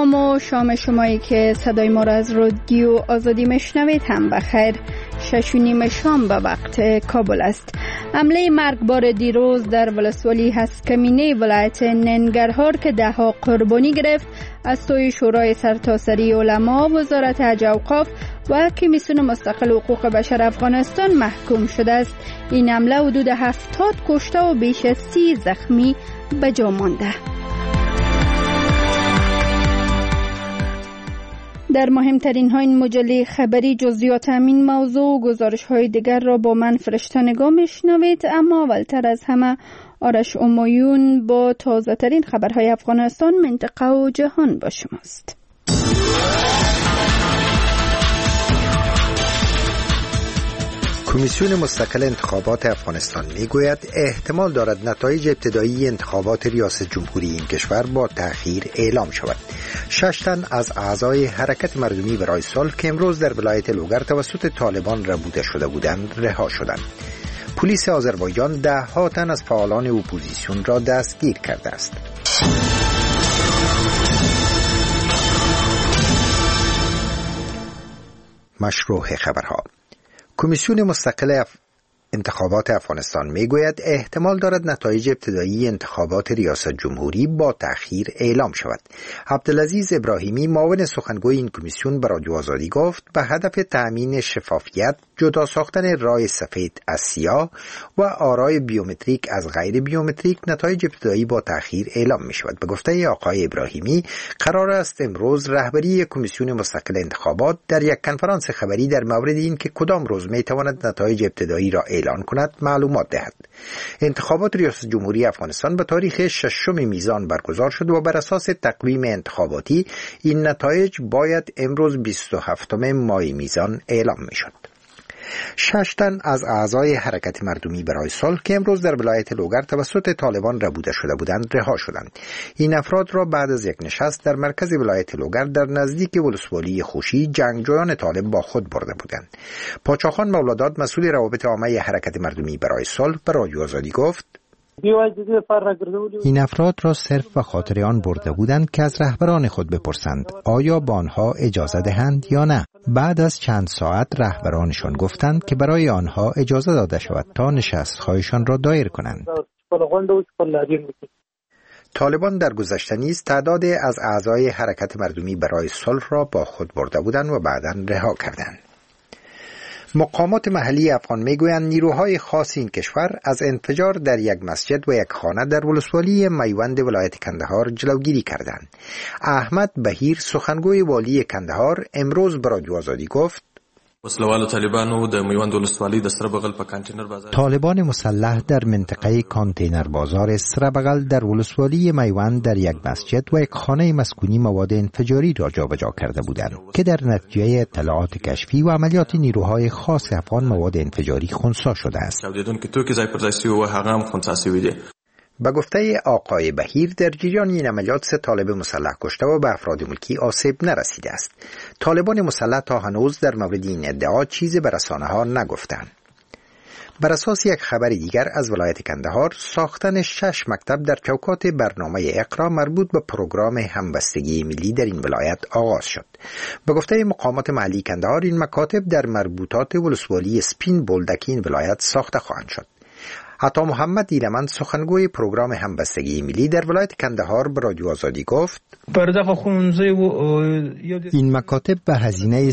سلام و شام شمایی که صدای ما را از رادیو آزادی میشنوید هم بخیر. 6:30 شام به وقت کابل است. حمله مرگبار دیروز در ولسوالی هسکمینه ولایت ننگرهار که 10 قربانی گرفت از سوی شورای سرتاسری علما، وزارت حج و اوقاف و کمیسیون مستقل حقوق بشر افغانستان محکوم شده است. این حمله حدود 70 کشته و بیش از 30 زخمی به جا مانده. در مهمترین ها این مجله خبری جزئیات همین موضوع و گزارش های دیگر را با من فرشته نگاه میشنوید، اما اولتر از همه آرش امایون با تازه ترین خبرهای افغانستان، منطقه و جهان با شماست. کمیسیون مستقل انتخابات افغانستان میگوید احتمال دارد نتایج ابتدایی انتخابات ریاست جمهوری این کشور با تأخیر اعلام شود. 6 تن از اعضای حرکت مردمی برای صلح که امروز در ولایت لوگر توسط طالبان ربوده شده بودند رها شدند. پلیس آذربایجان 10 تن از فعالان اپوزیسیون را دستگیر کرده است. مشروع خبرها. کمیسیون مستقل انتخابات افغانستان میگوید احتمال دارد نتایج ابتدایی انتخابات ریاست جمهوری با تأخیر اعلام شود. عبدالعزیز ابراهیمی معاون سخنگوی این کمیسیون به رادیو آزادی گفت به هدف تأمین شفافیت، جدا ساختن رای سفید از سیاه و آرای بیومتریک از غیر بیومتریک، نتایج ابتدایی با تأخیر اعلام می شود. به گفته آقای ابراهیمی قرار است امروز رهبری کمیسیون مستقل انتخابات در یک کنفرانس خبری در مورد این که کدام روز می تواند نتایج ابتدایی را اعلان کند معلومات دهد. انتخابات ریاست جمهوری افغانستان به تاریخ 6 میزان برگزار شد و بر اساس تقویم انتخاباتی این نتایج باید امروز 27 مای میزان اعلام می شد. 6 تن از اعضای حرکت مردمی برای صلح که امروز در ولایت لوگر توسط طالبان ربوده شده بودند رها شدند. این افراد را بعد از یک نشست در مرکز ولایت لوگر در نزدیک ولسوالی خوشی جنگجویان طالب با خود برده بودند. پاچاخان مولاداد مسئول روابط عامه حرکت مردمی برای صلح به رادیو آزادی گفت این افراد را صرف به خاطر آن برده بودند که از رهبران خود بپرسند آیا با آنها اجازه دهند یا نه. بعد از چند ساعت رهبرانشان گفتند که برای آنها اجازه داده شود تا نشست‌هایشان را دایر کنند. طالبان در گذشته نیز تعدادی از اعضای حرکت مردمی برای صلح را با خود برده بودند و بعداً رها کردند. مقامات محلی افغان میگویند نیروهای خاص این کشور از انفجار در یک مسجد و یک خانه در ولسوالی میوند ولایت کندهار جلوگیری کردند. احمد بهیر سخنگوی والی کندهار امروز به رادیو آزادی گفت طالبان مسلح در منطقه کانتینر بازار سربغل در ولسوالی میوند در یک مسجد و یک خانه مسکونی مواد انفجاری را جابجا کرده بودند که در نتیجه اطلاعات کشفی و عملیات نیروهای خاص افغان مواد انفجاری خنثی شده است. به گفته آقای بهیر در جریان این عملیات 3 طالب مسلح کشته و به افراد ملکی آسیب نرسیده است. طالبان مسلح تا هنوز در مورد این ادعا چیزی به رسانه‌ها نگفتند. بر اساس یک خبر دیگر از ولایت کندهار، ساختن 6 مکتب در چوکات برنامه اقرا مربوط به پروگرام همبستگی ملی در این ولایت آغاز شد. به گفته مقامات محلی کندهار این مکاتب در مربوطات ولسوالی سپین بولدک این ولایت ساخته خواهند شد. عطا محمد ایلمند سخنگوی پروگرام همبستگی ملی در ولایت کندهار به رادیو آزادی گفت این مکاتب به هزینه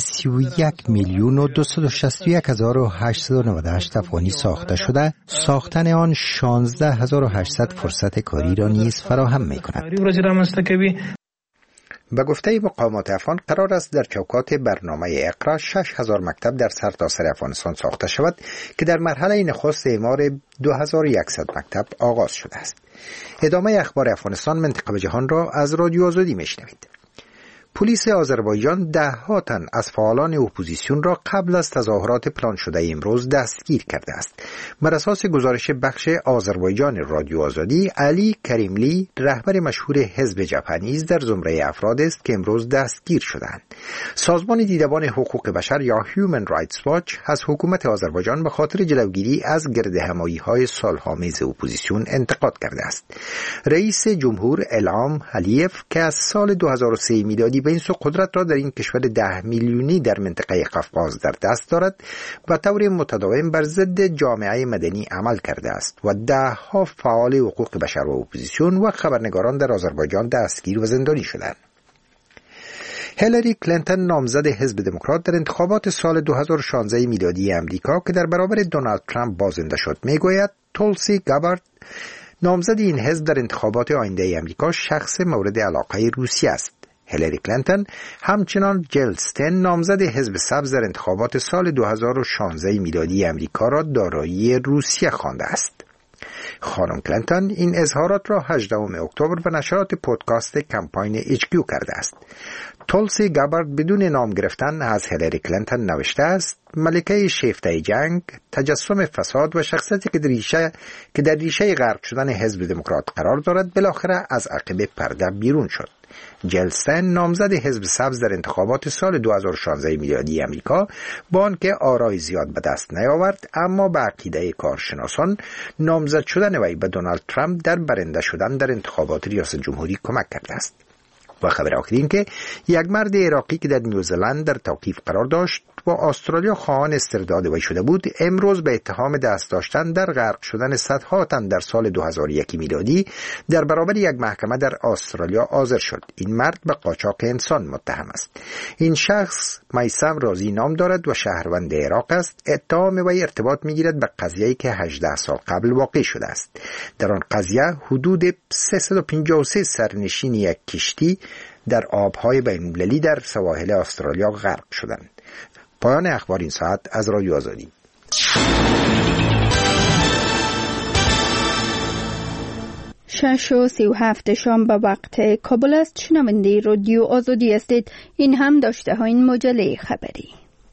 31,261,898 افغانی ساخته شده. ساختن آن 16,800 فرصت کاری را نیز فراهم می‌کند. به گفته مقامات افغان قرار است در چوکات برنامه اقرا 6,000 مکتب در سرتاسر افغانستان ساخته شود که در مرحله نخست اعمار 2100 مکتب آغاز شده است. ادامه اخبار افغانستان، منطقه و جهان را از رادیو آزادی میشنوید. پلیس آذربایجان ده‌ها تن از فعالان اپوزیسیون را قبل از تظاهرات پلان شده امروز دستگیر کرده است. بر اساس گزارش بخش آذربایجان رادیو آزادی، علی کریملی، رهبر مشهور حزب جبهه، نیز در زمره افراد است که امروز دستگیر شدند. سازمان دیدبان حقوق بشر یا هیومن رایتس واچ از حکومت آذربایجان به خاطر جلوگیری از گردهمایی‌های صلح‌آمیز اپوزیسیون انتقاد کرده است. رئیس جمهور الهام علیف که از سال 2003 میلادی به این سو قدرت را در این کشور 10 میلیونی در منطقه قفقاز در دست دارد و طور متداوم بر ضد جامعه مدنی عمل کرده است و ده‌ها فعال حقوق بشر و اپوزیسیون و خبرنگاران در آذربایجان دستگیر و زندانی شدند. هیلاری کلینتون، نامزد حزب دموکرات در انتخابات سال 2016 میلادی امریکا که در برابر دونالد ترامپ بازنده شد، میگوید تولسی گابارد، نامزد این حزب در انتخابات آینده امریکا، شخص مورد علاقه روسیه است. هیلاری کلینتون همچنان جیل ستن، نامزد حزب سبز در انتخابات سال 2016 میلادی امریکا را دارایی روسیه خوانده است. خانم کلینتون این اظهارات را 18 اکتبر به نشرات پادکست کمپاین HQ کرده است. تولسی گابارد بدون نام گرفتن از هیلاری کلینتون نوشته است: ملکه شیفته جنگ، تجسم فساد و شخصیتی که در ریشه غرق شدن حزب دموکرات قرار دارد، بالاخره از عقب پرده بیرون شد. جلستن، نامزد حزب سبز در انتخابات سال 2016 میلادی امریکا، با آنکه آرای زیاد به دست نیاورد، اما به عقیده کارشناسان نامزد شدن وی به دونالد ترامپ در برنده شدن در انتخابات ریاست جمهوری کمک کرده است. و خبر آخر این که یک مرد عراقی که در نیوزلند در توقیف قرار داشت و استرالیا خواهان استرداد وی شده بود، امروز به اتهام دست داشتن در غرق شدن صدها تن در سال 2001 میلادی در برابر یک محکمه در استرالیا حاضر شد. این مرد به قاچاق انسان متهم است. این شخص میثم رازی نام دارد و شهروند عراق است. اتهام وی ارتباط میگیرد به قضیه‌ای که 18 سال قبل واقع شده است. در آن قضیه حدود 353 سرنشین یک کشتی در آبهای بین‌المللی در سواحل استرالیا غرق شدند. پایان اخبار این ساعت از رادیو آزادی. 6:37 شام به وقت کابل است. شنونده رادیو آزادی هستید. این هم داشته ها این مجله خبری.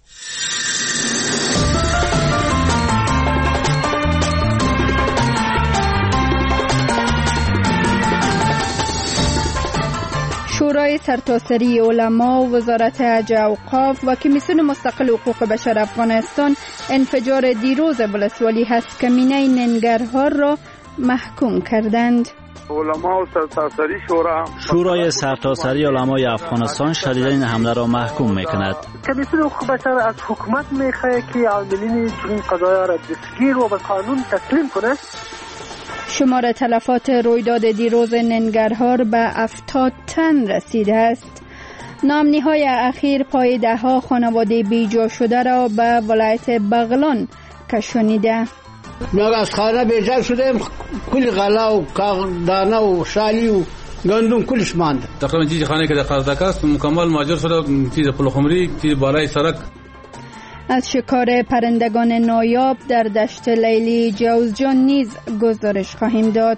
شورای سرتاسری علما، وزارت حج اوقاف و کمیسیون مستقل حقوق بشر افغانستان انفجار دیروز ولسوالی هسکمینه ننگرهار را محکوم کردند. علما و سرتاسری شورای سرتاسری علمای افغانستان شدیداً این حمله را محکوم می‌کند. کمیسیون حقوق بشر از حکومت می‌خواهد که عاملین این قضایا را دستگیر و به قانون تسلیم کند. شمار تلفات رویداد دیروز ننگرهار به 70 تن رسیده است. نامنی‌های اخیر پای ده‌ها خانواده بیجا شده را به ولایت بغلان کشانیده. ما از خانه بیجا شدیم، کل غلا و دانه و شالی و گندم کلش ماند. تقریبا چیز خانه که در قزاق است مکمل ماجر شده، چیز پلخمری، چیز بالای سرک. از شکار پرندگان نایاب در دشت لیلی جوزجان نیز گزارش خواهیم داد.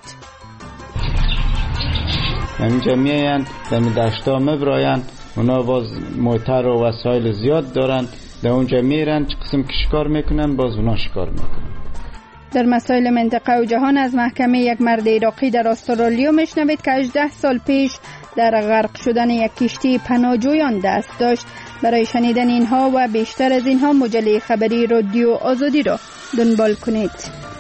اینجا میایند در دشتا میبرایند، اونا باز موتر و وسایل زیاد دارند، در اونجا میرند چه قسم که شکار میکنن، باز اونا شکار میکنن. در مسائل منطقه و جهان از محکمه یک مرد عراقی در استرالیا میشنوید که 18 سال پیش در غرق شدن یک کشتی پناهجویان دست داشت. برای شنیدن اینها و بیشتر از اینها مجله خبری رادیو آزادی را دنبال کنید.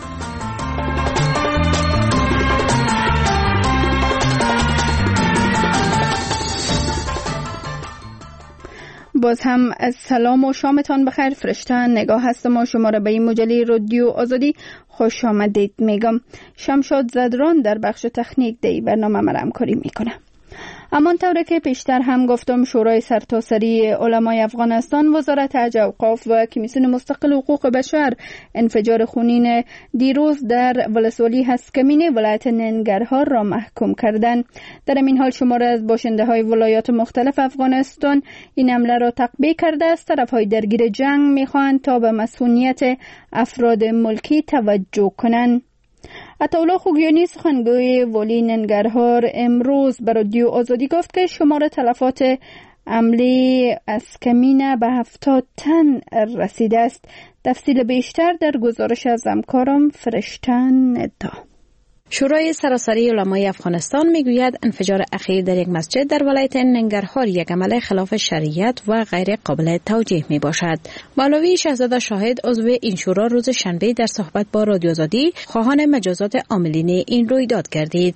باز هم از سلام و شامتان بخیر. فرشته نگاه هستم و شما را به این مجله رادیو آزادی خوش آمدید میگم. شمشاد زدران در بخش تکنیک دی برنامه مرا همکاری میکنه. اما طوری که پیشتر هم گفتم، شورای سرتاسری علمای افغانستان، وزارت حج اوقاف و کمیسیون مستقل حقوق بشر انفجار خونین دیروز در ولسوالی هسکمینه ولایت ننگرهار را محکوم کردند. در این حال شماره از باشنده های ولایات مختلف افغانستان این حمله را تقبیح کرده است. طرف های درگیر جنگ میخواهند تا به مسئولیت افراد ملکی توجه کنند. عطاالله خوگیانی سخنگوی والی ننگرهار امروز به رادیو آزادی گفت که شمار تلفات حمله از کمینه به 70 تن رسیده است. تفصیل بیشتر در گزارش از همکارم فرشتن ندا. شورای سراسری علمای افغانستان میگوید انفجار اخیر در یک مسجد در ولایت ننگرهار یک عمل خلاف شریعت و غیر قابل توجیه می باشد. مولوی شهزاده شاهد عضو این شورا روز شنبه در صحبت با رادیو آزادی خواهان مجازات عاملین این رویداد گردید.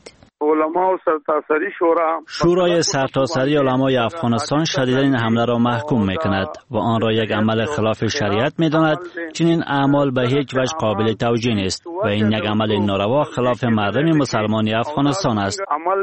شورای سرتاسری علمای افغانستان شدیداً این حمله را محکوم میکند و آن را یک عمل خلاف شریعت میداند. چنین اعمال به هیچ وجه قابل توجیه نیست و این یک عمل ناروا خلاف مردم مسلمان افغانستان است.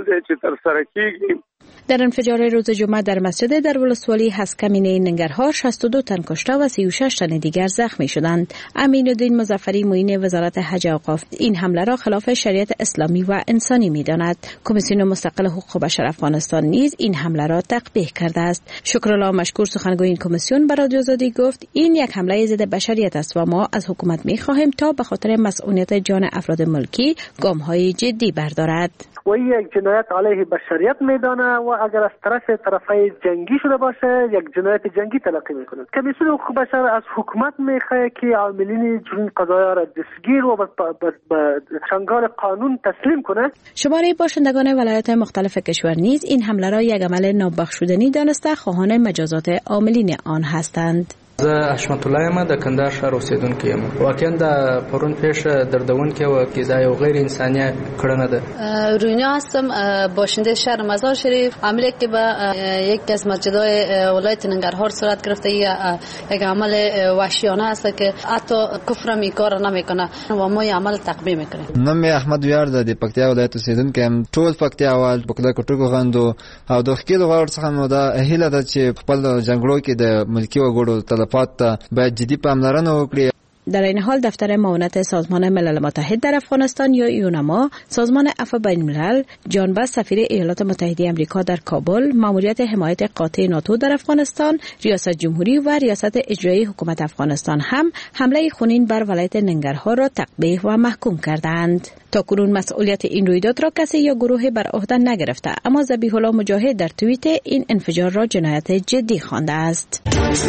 در انفجار روز جمعه در مسجد در ولسوالی هسکمینه ننگرهار 62 تن کشته و 36 تن دیگر زخمی شدند. امین الدین مظفری معین وزارت حج و اوقاف این حمله را خلاف شریعت اسلامی و انسانی می‌داند. کمیسیون مستقل حقوق بشر افغانستان نیز این حمله را تقبیح کرده است. شکرالله مشکور سخنگوی این کمیسیون به رادیو آزادی گفت این یک حمله ضد بشریت است و ما از حکومت می‌خواهیم تا به خاطر مسئولیت جان افراد ملکی گام‌های جدی بردارد. و این یک جنایت علیه بشریت میدانه و اگر از طرفای جنگی شده باشه یک جنایت جنگی تلقی میکنه. کمیسیون حقوق بشر از حکومت میخواه که عاملین جرم قضایی را دستگیر و به چنگال قانون تسلیم کنه. شماره باشندگان ولایات مختلف کشور نیز این حمله را یک عمل نابخشودنی دانسته خواهان مجازات عاملین آن هستند. زه حشمت الله یم د کندهار ښار اوسیدونکی یم. واقعا د پرون پیښه دردونکې و که دا یو غیر انساني کړنه ده. روینیا هستم، باشنده شهر مزار شریف. عملی که به یک از مسجدهای ولایت ننگرهار صورت گرفته یک عمل وحشیانه است که حتی کفر می کار نمیکنه و ما این عمل تقبیح میکنیم. نام احمد ویار د پکتیا ولایت اوسیدونکی یم. ټول پکتیاوال په کله کټو غندو او د خپل غوړ څخه نو دا هیله ده چې خپل جنگلو کې د ملکی وګړو باید جدی پاملرنه وکړي. در این حال دفتر معاونت سازمان ملل متحد در افغانستان یا یونما، سازمان عفو بین الملل، جانباز سفیر ایالات متحده آمریکا در کابل، ماموریت حمایت قاطع ناتو در افغانستان، ریاست جمهوری و ریاست اجرایی حکومت افغانستان هم حمله خونین بر ولایت ننگرهار را تقبیح و محکوم کردند. تاکنون مسئولیت این رویداد را کسی یا گروهی بر عهده نگرفته، اما ذبیح الله مجاهد در توییت این انفجار را جنایت جدی خوانده است.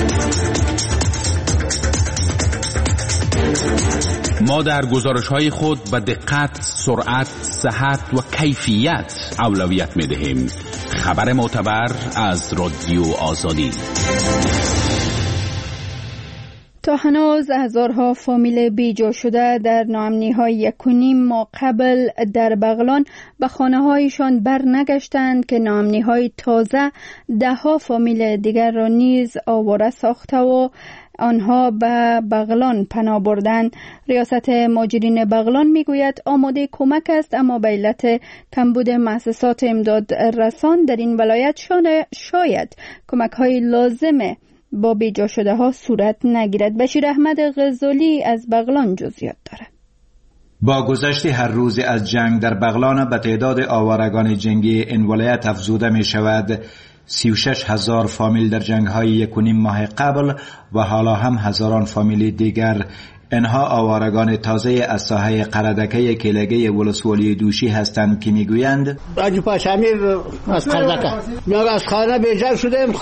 ما در گزارش‌های خود به دقت، سرعت، صحت و کیفیت اولویت می‌دهیم. خبر معتبر از رادیو آزادی. تا هنوز هزارها فامیل بیجا شده در ناامنی‌های 1.5 ماه قبل در بغلان به خانه‌هایشان برنگشتند که ناامنی‌های تازه ده‌ها فامیل دیگر را نیز آواره ساخته و آنها به بغلان پناه بردند. ریاست مهاجرین بغلان میگوید آماده کمک است، اما به علت کمبود مؤسسات امداد رسان در این ولایت شاید کمک‌های لازم با بیجا شده ها صورت نگیرد. بشیر احمد غزالی از بغلان جزئیات دارد. با گذشت هر روز از جنگ در بغلان به تعداد آوارگان جنگی این ولایت افزوده می شود. 36,000 فامیل در جنگ‌های 1.5 ماه قبل و حالا هم هزاران فامیل دیگر. اینها آوارگان تازه از ساحه قردکه کلگه ولسوالی دوشی هستند که میگویند آجی پاشامیر از قردکه ما از خانه بیجار شدیم،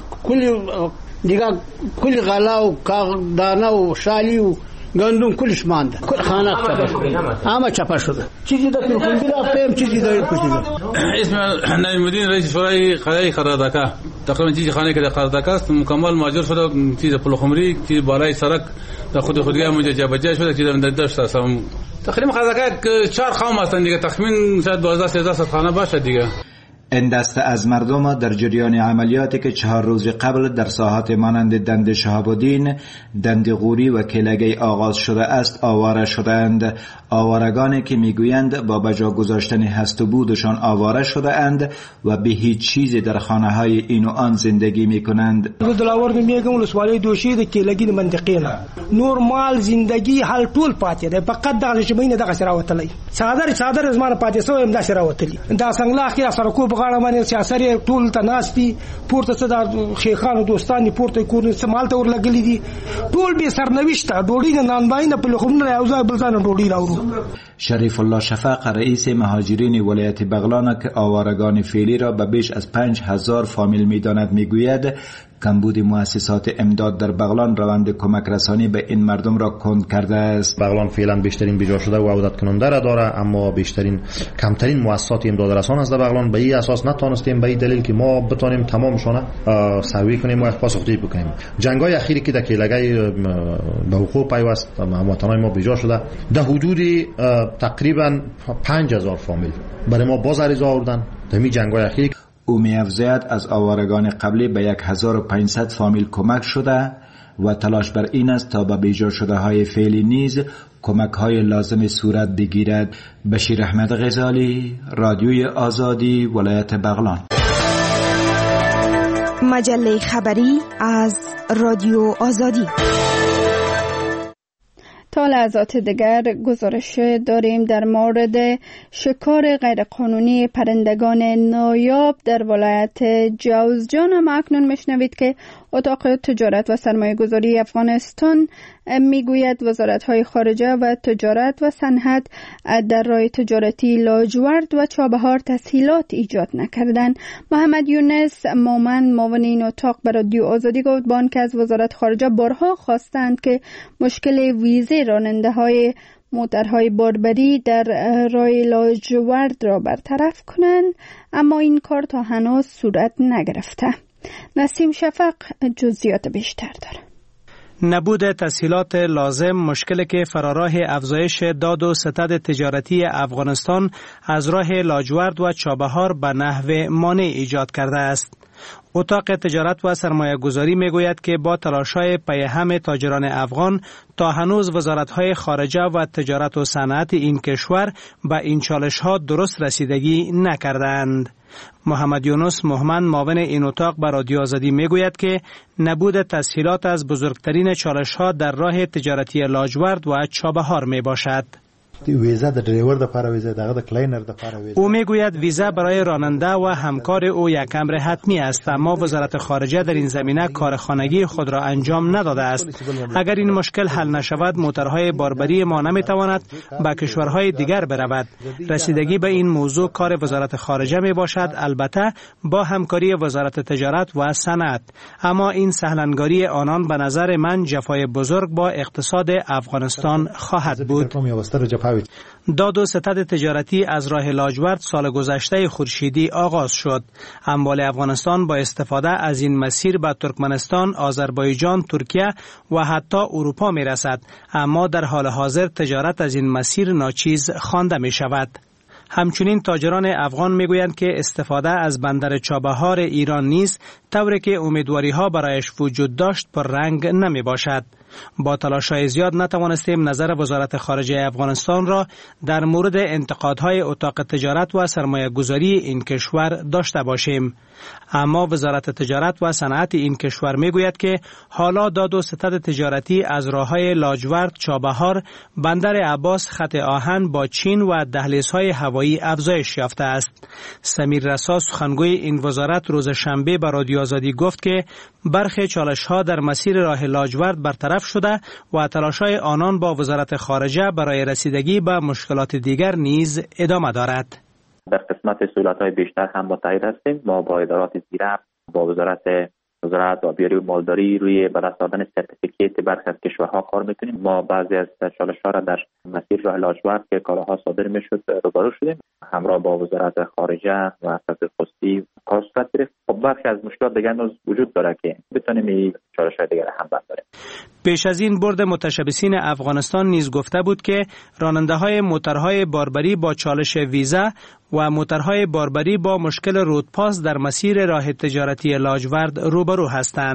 کلی غلا و دانه و شالی و گندم کلش مانده، کل خانه چپا شده، همه چپا شده. چیزی در پلخونگی رفتیم، چیزی در پشیده. اسم نایم‌الدین رئیس شورای قلعه قردکه. تقریبا چیزی خانه که در قردکه است مکمل ماجر شده، چیز پلخمری، چیز بالای سرک در خودگاه اونجا جابجا شده، چیز در دشت است. تقریبا قردکه 4 خام هستند دیگه، تقریبا شاید 12-13 خانه باشه دیگه. این دسته از مردم در جریان عملیاتی که 4 روز قبل در ساحات مانند دند شهاب الدین، دند غوری و کلگه آغاز شده است آواره شدند. آوارگانی که میگویند با بجا گذاشتن هست و بودشان آواره شده اند و به هیچ چیزی در خانه های این و آن زندگی میکنند. دلاور میگم ولسوالی دوشی د کلگی منطقه نه نورمال زندگی حال ټول پاتې ده، فقط دغه شمینه دغه سره وتلی څادر زمانه پاتې سو هم دا سره وتلی دا څنګه اخر سره کو غاړه باندې سیاسر ټول تناستي پورته څه د شیخانو دوستان پورته کور سمال ته ورلګلې دي ټول به سرنوشت ډوډۍ نه نان باندې په لخمونه راوځي بل ځان ډوډۍ راوړو. شریف الله شفق رئیس مهاجرین ولایت بغلان که آوارگان فعلی را به بیش از 5000 فامیل می‌داند میگوید کمبود مؤسسات امداد در بغلان روند کمک رسانی به این مردم را کند کرده است. بغلان فعلا بیشترین بجا شده و عودت کننده را داره، اما کمترین مؤسسات امداد رسان است در بغلان. به این اساس نتونستیم به این دلیل که ما بتونیم تمامشون سوی کنیم و پاسخگویی بکنیم. جنگ‌های اخیری که در کیلگی به حقوق پیوست هموطنان ما بجا شده، در حدود تقریبا 5000 فامیل برای ما باز عریضه آوردن در این جنگ‌های اخیری. او می‌افزاید از آوارگان قبلی به 1500 فامیل کمک شده و تلاش بر این است تا به بیجا شده های فعلی نیز کمک های لازم صورت بگیرد. بشیر احمد غزالی، رادیوی آزادی، ولایت بغلان. مجله خبری از رادیو آزادی. تا لحظات دیگر گزارش داریم در مورد شکار غیرقانونی پرندگان نایاب در ولایت جوزجان. اما اکنون میشنوید که اتاق تجارت و سرمایه گذاری افغانستان میگوید وزارت‌های خارجه و تجارت و صنعت در راه تجارتی لاجورد و چابهار تسهیلات ایجاد نکردند. محمد یونس مومن معاون این اتاق بر رادیو آزادی گفت با آنکه از وزارت خارجه بارها خواستند که مشکل ویزه راننده‌های موترهای باربری در راه لاجورد را برطرف کنند، اما این کار تا هنوز صورت نگرفته. نسیم شفق جزئیات بیشتر داره. نبود تسهیلات لازم مشکلی که فراراه افزایش داد و ستد تجارتی افغانستان از راه لاجورد و چابهار به نحو مانع ایجاد کرده است. اتاق تجارت و سرمایه گذاری می گوید که با تلاش‌های پیهم تاجران افغان تا هنوز وزارت‌های خارجه و تجارت و صنعت این کشور به این چالش‌ها درست رسیدگی نکردند. محمد یونس مومن معاون این اتاق بر رادیو آزادی می گوید که نبود تسهیلات از بزرگترین چالش‌ها در راه تجارتی لاجورد و چابهار می باشد. ویزا د ډرایور د لپاره ویزا دغه د کلاینر د لپاره ویزا. او میگوید ویزا برای راننده و همکار او یک امر حتمی است، اما وزارت خارجه در این زمینه کار خانگی خود را انجام نداده است. اگر این مشکل حل نشود موترهای باربری ما نمیتواند به کشورهای دیگر برود. رسیدگی به این موضوع کار وزارت خارجه می باشد، البته با همکاری وزارت تجارت و صنعت، اما این سهلنگاری آنان به نظر من جفای بزرگ با اقتصاد افغانستان خواهد بود. داد و ستد تجارتی از راه لاجورد سال گذشته خورشیدی آغاز شد. اموال افغانستان با استفاده از این مسیر به ترکمنستان، آذربایجان، ترکیه و حتی اروپا می رسد، اما در حال حاضر تجارت از این مسیر ناچیز خوانده می شود. همچنین تاجران افغان میگویند که استفاده از بندر چابهار ایران نیز طوری که امیدواری ها برایش وجود داشت پر رنگ نمی باشد. با تلاش‌های زیاد نتوانستیم نظر وزارت خارجه افغانستان را در مورد انتقادهای اتاق تجارت و سرمایه گذاری این کشور داشته باشیم. اما وزارت تجارت و صنعت این کشور میگوید که حالا داد و ستد تجارتی از راههای لاجورد، چابهار، بندر عباس، خط آهن با چین و دهلیزهای هوایی افزایش یافته است. سمیر رسا سخنگوی این وزارت روز شنبه به رادیو آزادی گفت که برخی چالش‌ها در مسیر راه لاجورد برطرف شده و تلاش‌های آنان با وزارت خارجه برای رسیدگی به مشکلات دیگر نیز ادامه دارد. در قسمت سهولت‌های بیشتر هم متحد هستیم. ما با ادارات زیرفت، با وزارت آبیاری و مالداری روی به دست آوردن سرتیفیکیت برخی از کشورها کار میکنیم. ما بعضی از چالش‌ها را در مسیر راه لاجورد که کالاها صادر میشد روبرو شدیم، همراه با وزارت خارجه و سفیر پستی کار صورت گرفت. برخی از مشکلات دیگر وجود داره که بتونیم این چالش‌های دیگر هم برداریم. پیش از این بورد متشبثین افغانستان نیز گفته بود که راننده‌های موترهای باربری با چالش ویزا و موترهای باربری با مشکل رودپاس در مسیر راه تجارتی لاجورد روبرو هستند.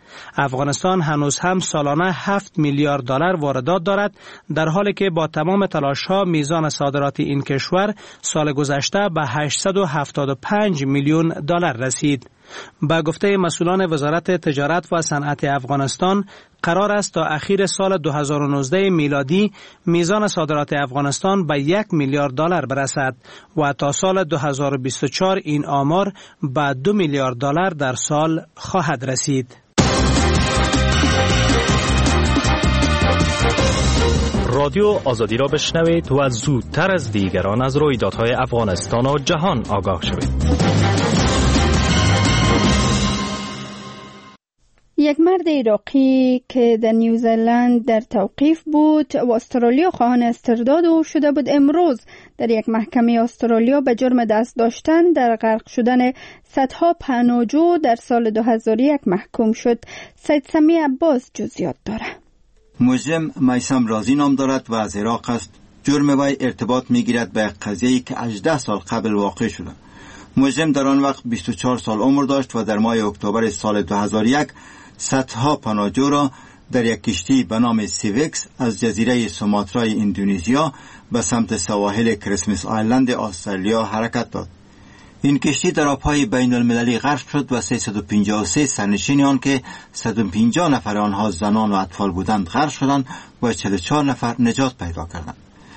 افغانستان هنوز هم سالانه 7 میلیارد دلار واردات دارد، در حالی که با تمام تلاش‌ها میزان صادرات این کشور سال گذشته به 875 میلیون دلار رسید. با گفته مسئولان وزارت تجارت و صنعت افغانستان، قرار است تا اخیر سال 2019 میلادی میزان صادرات افغانستان به 1 میلیارد دلار برسد و تا سال 2024 این آمار به 2 میلیارد دلار در سال خواهد رسید. رادیو آزادی را بشنوید و زودتر از دیگران از رویدادهای افغانستان و جهان آگاه شوید. یک مرد عراقی که در نیوزلند در توقیف بود و استرالیا خواهان استرداد او شده بود، امروز در یک محکمه استرالیا به جرم دست داشتن در غرق شدن صدها پناهجو در سال 2001 محکوم شد. سید سمی عباس جزئیات داره. مجرم میثم رازی نام دارد و از عراق است. جرم وی ارتباط میگیرد به قضیه‌ای که 18 سال قبل واقع شده. مجرم در آن وقت 24 سال عمر داشت و در ماه اکتبر سال 2001 صدها پناهجو را در یک کشتی به نام سیوکس از جزیره سوماترای اندونزیا به سمت سواحل کریسمس آیلند استرالیا حرکت داد. این کشتی در آبهای بین المللی غرق شد و 353 سرنشین آن که 150 نفر آنها زنان و اطفال بودند غرق شدند و 44 نفر نجات پیدا کردند.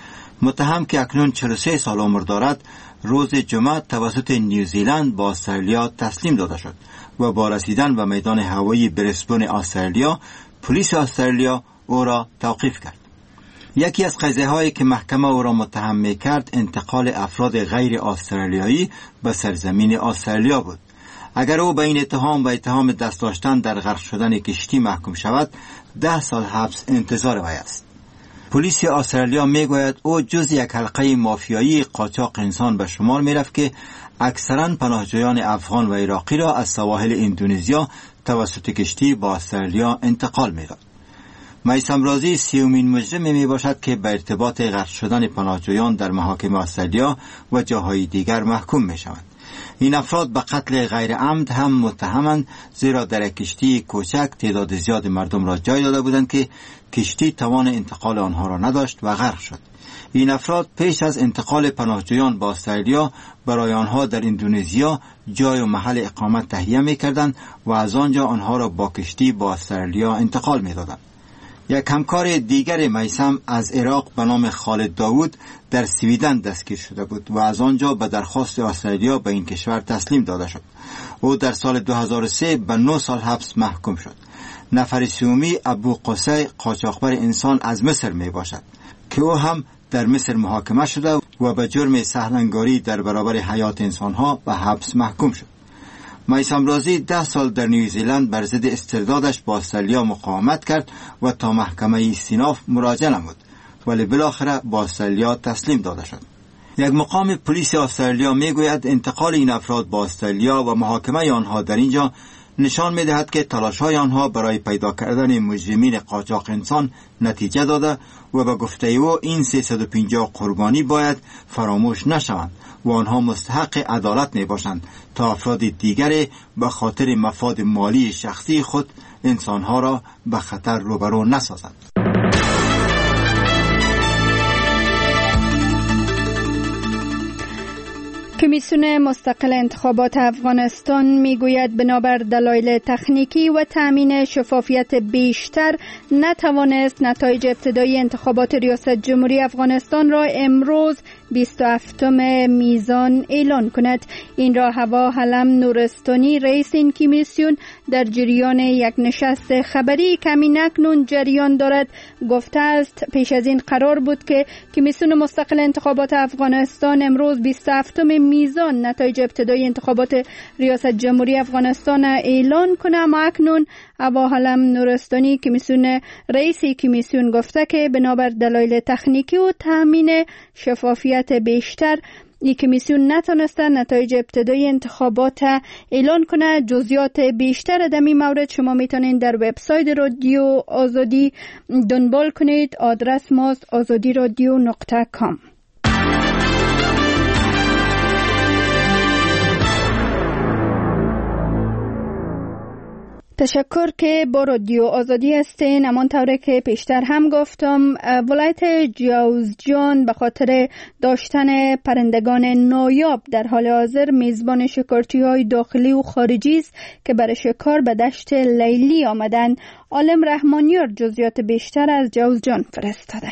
متهم که اکنون 43 سال عمر دارد، روز جمعه توسط نیوزیلند با استرالیا تسلیم داده شد و با رسیدن به میدان هوایی بریسبن استرالیا، پلیس استرالیا او را توقیف کرد. یکی از قضیه هایی که محکمه او را متهم می کرد انتقال افراد غیر استرالیایی به سرزمین استرالیا بود. اگر او به این اتهام و اتهام دست داشتن در غرق شدن کشتی محکوم شود، 10 سال حبس انتظار وی است. پلیس استرالیا می گوید او جز یک حلقه مافیایی قاچاق انسان به شمار می رفت که اکثرا پناهجویان افغان و عراقی را از سواحل اندونزیا توسط کشتی با استرالیا انتقال می داد. میثم رازی 30مین مجرم می باشد که به ارتباط غرق شدن پناهجویان در محاکم استرالیا و جاهای دیگر محکوم می شوند. این افراد به قتل غیر عمد هم متهمند، زیرا در کشتی کوچک تعداد زیاد مردم را جای داده بودند که کشتی توان انتقال آنها را نداشت و غرق شد. این افراد پیش از انتقال پناهجویان با استرالیا برای آنها در اندونزیا جای و محل اقامت تهیه می‌کردند و از آنجا آنها را با کشتی با استرالیا انتقال می‌دادند. یک همکار دیگر میثم از عراق به نام خالد داوود در سویدن دستگیر شده بود و از آنجا به درخواست استرالیا به این کشور تسلیم داده شد. او در سال 2003 به 9 سال حبس محکوم شد. نفر سومی ابو قصی قاچاقبر انسان از مصر می باشد که او هم در مصر محاکمه شده و به جرم سهلنگاری در برابر حیات انسانها به حبس محکوم شد. میثم رازی 10 سال در نیوزیلند بر ضد استردادش با استرالیا مقاومت کرد و تا محکمه استیناف مراجعه نمود، ولی بالاخره با استرالیا تسلیم داده شد. یک مقام پلیس استرالیا میگوید انتقال این افراد با استرالیا و محاکمه آنها در اینجا نشان می‌دهد که تلاش‌های آنها برای پیدا کردن مجرمین قاچاق انسان نتیجه داده و به گفته او این 350 قربانی باید فراموش نشوند و آنها مستحق عدالت میباشند تا افراد دیگر به خاطر مفاد مالی شخصی خود انسانها را به خطر روبرو نسازند. کمیسیون مستقل انتخابات افغانستان میگوید بنابر دلایل تکنیکی و تامین شفافیت بیشتر نتوانست نتایج ابتدایی انتخابات ریاست جمهوری افغانستان را امروز 27 میزان اعلان کند. این را هوا حلم نورستانی رئیس این کمیسیون در جریان یک نشست خبری که اکنون جریان دارد گفته است پیش از این قرار بود که کمیسیون مستقل انتخابات افغانستان امروز 27 میزان نتایج ابتدایی انتخابات ریاست جمهوری افغانستان اعلان کنه، اما اکنون هوا حلم نورستانی رئیس کمیسیون گفته که بنابر دلایل تکنیکی و تامین شفافیت بیشتر این کمیسیون نتونسته نتایج ابتدایی انتخابات اعلان کنه. جزئیات بیشتر در این مورد شما میتونید در وبسایت رادیو آزادی دنبال کنید. آدرس ماست azadiradio.com. تشکر که با رادیو آزادی هستین. همانطور که پیشتر هم گفتم، ولایت جوزجان به خاطر داشتن پرندگان نایاب در حال حاضر میزبان شکارچی‌های داخلی و خارجی است که برای شکار به دشت لیلی آمدن. عالم رحمانیار جزئیات بیشتر از جوزجان فرستاده.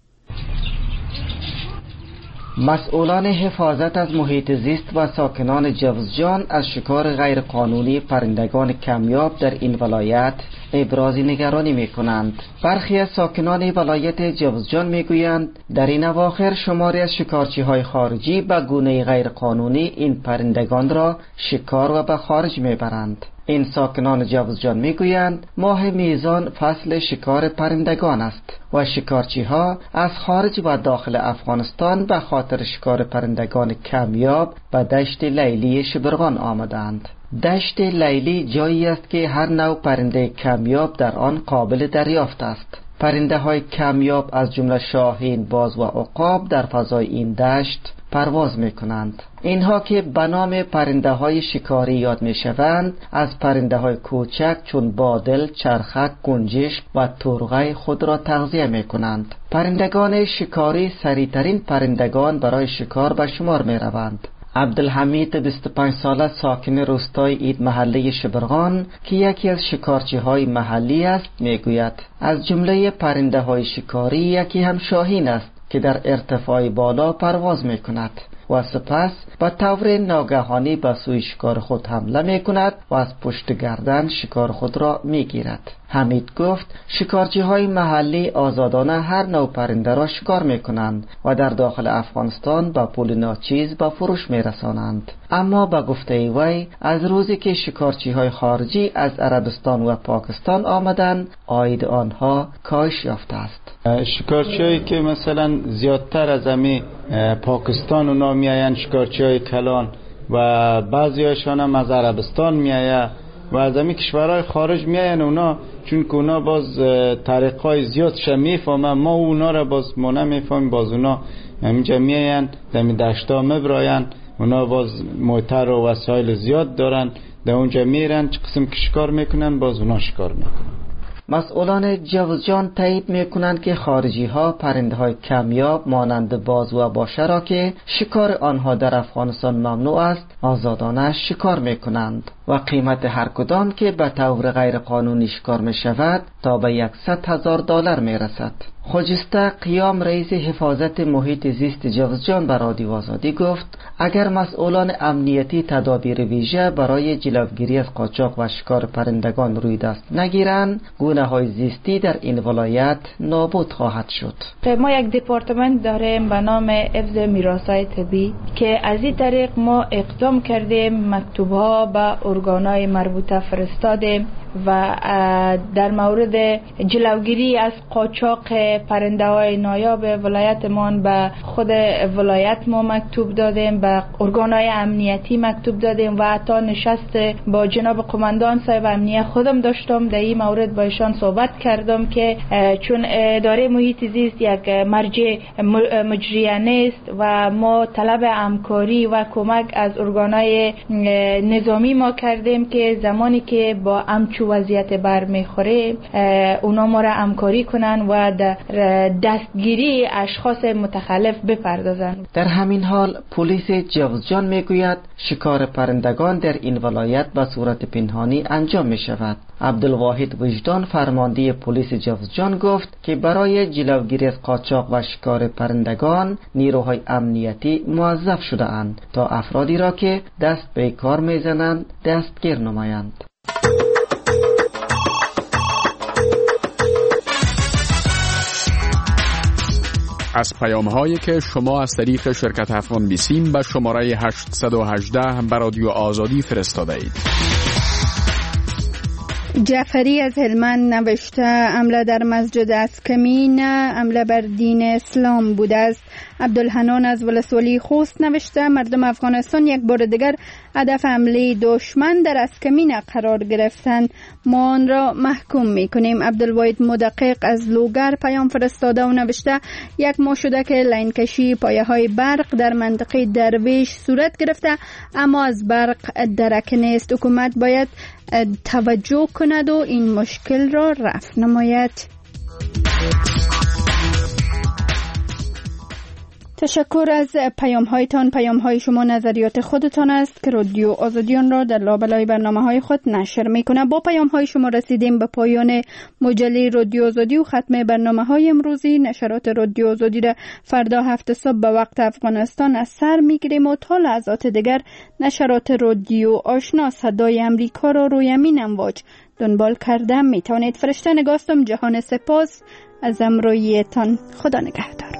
مسئولان حفاظت از محیط زیست و ساکنان جوزجان از شکار غیرقانونی پرندگان کمیاب در این ولایت ابراز نگرانی می کنند. برخی از ساکنان ولایت جوزجان می گویند در این اواخر شماری از شکارچی های خارجی به گونه غیرقانونی این پرندگان را شکار و به خارج می برند. این ساکنان جوزجان می گویند ماه میزان فصل شکار پرندگان است و شکارچی ها از خارج و داخل افغانستان به خاطر شکار پرندگان کمیاب به دشت لیلی شبرغان آمدند. دشت لیلی جایی است که هر نوع پرنده کمیاب در آن قابل دریافت است. پرنده های کمیاب از جمله شاهین، باز و عقاب در فضای این دشت پرواز می کنند. اینها که به نام پرنده های شکاری یاد می شوند، از پرنده های کوچک چون بادل، چرخک، گنجشک و ترغه خود را تغذیه می کنند. پرندگان شکاری سریعترین پرندگان برای شکار به شمار می روند. عبدالحمید 25 ساله ساکن روستای اید محله شبرغان که یکی از شکارچی های محلی است میگوید از جمله پرنده های شکاری یکی هم شاهین است که در ارتفاع بالا پرواز می کند و سپس با طور ناگهانی به سوی شکار خود حمله می کند و از پشت گردن شکار خود را می گیرد. حمید گفت شکارچی های محلی آزادانه هر نوع پرنده را شکار می کنند و در داخل افغانستان با پول ناچیز به فروش می رسانند. اما به گفته وی از روزی که شکارچی های خارجی از عربستان و پاکستان آمدند عاید آنها کاهش یافته است. شکارچی هایی که مثلا زیادتر از امی پاکستان اونا می آیند، شکارچی های کلان و بعضی هاشان هم از عربستان می آیند و از امی کشورهای خارج می آیند اونا، چون که اونا باز طریقای زیادش می فهمن، ما اونا را باز ما نمی فهمیم. باز اونا همینجا می آیند دمی دشتا می براین، اونا باز موتر و وسایل زیاد دارن، در اونجا میرن چه قسم که شکار میکنن باز اونا شکار میکنن. مسئولان جوزجان تایید میکنند که خارجی ها پرنده های کمیاب مانند باز و باشه را که شکار آنها در افغانستان ممنوع است آزادانه شکار میکنند و قیمت هر کدام که به طور غیر قانونی شکار می شود تا به $100,000 می رسد. خجسته قیام رئیس حفاظت محیط زیست جوزجان به رادیو آزادی گفت اگر مسئولان امنیتی تدابیر ویژه برای جلوگیری از قاچاق و شکار پرندگان روی دست نگیرند گونه‌های زیستی در این ولایت نابود خواهد شد. ما یک دپارتمنت داریم به نام حفظ میراث‌های طبیعی که از این طریق ما اقدام کردیم، مکتوب‌ها به ارگان‌های مربوطه فرستادیم و در مورد جلوگیری از قاچاق پرنده های نایاب ولایتمان به خود ولایت ما مکتوب دادیم، به ارگان‌های امنیتی مکتوب دادیم و حتی نشست با جناب قماندان صاحب امنیت خودم داشتم در این مورد با ایشان صحبت کردم که چون اداره محیط زیست یک مرجع مجریه نیست و ما طلب همکاری و کمک از ارگان‌های نظامی ما کردیم که زمانی که با امچو وضعیت برمیخوره اونا ما را همکاری کنن و در دستگیری اشخاص متخلف بپردازن. در همین حال پلیس جوزجان میگوید شکار پرندگان در این ولایت به صورت پنهانی انجام می شود. عبدالواحد وجدان فرمانده پلیس جوزجان گفت که برای جلوگیری از قاچاق و شکار پرندگان نیروهای امنیتی موظف شده اند تا افرادی را که دست به کار میزنند دستگیر نمایند. از پیام‌هایی که شما از طریق شرکت افغان بیسیم به شماره 818 به رادیو آزادی فرستاده اید. جعفری از هلمند نوشته حمله در مسجد اسکمین حمله بر دین اسلام بوده است. عبدالحنان از ولسوالی خوست نوشته مردم افغانستان یک بار دیگر هدف حمله دشمن در اسکمین قرار گرفتند، ما آن را محکوم میکنیم. عبدالواحد مدقق از لوگر پیام فرستاده و نوشته یک ماه شده که لاین کشی پایه های برق در منطقه درویش صورت گرفته اما از برق درک نیست. حکومت باید توجه کند و این مشکل را رفع نماید. تشکر از پیام هایتان. پیام های شما نظریات خودتان است که رادیو آزادیان را در لابلای برنامه های خود نشر میکنه. با پیام های شما رسیدیم به پایان مجله رادیو آزادی و ختم برنامه های امروزی. نشرات رادیو آزادی را فردا 7 صبح به وقت افغانستان از سر میگیریم و تا لحظات دیگر نشرات رادیو آشنا صدای امریکا را روی همین امواج دنبال کرده میتوانید. فرشته نگاستم. جهان سپاس از همراهیتان. خدا نگهدار.